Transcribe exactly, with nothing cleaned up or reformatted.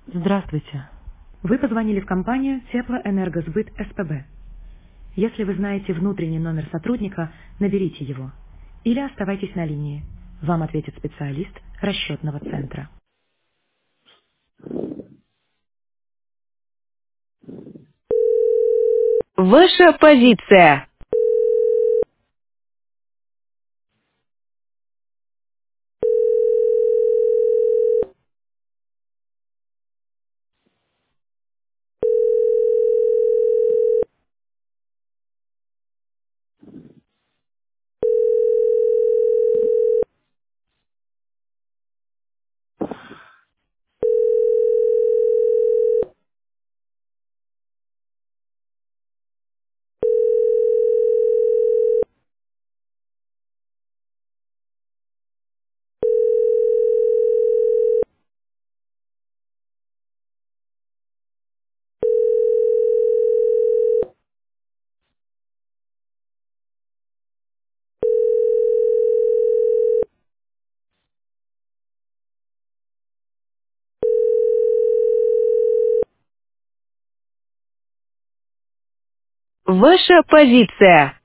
Здравствуйте. Вы позвонили в компанию Теплоэнергосбыт СПБ. Если вы знаете внутренний номер сотрудника, наберите его. Или оставайтесь на линии. Вам ответит специалист расчетного центра. Ваша позиция. Ваша позиция.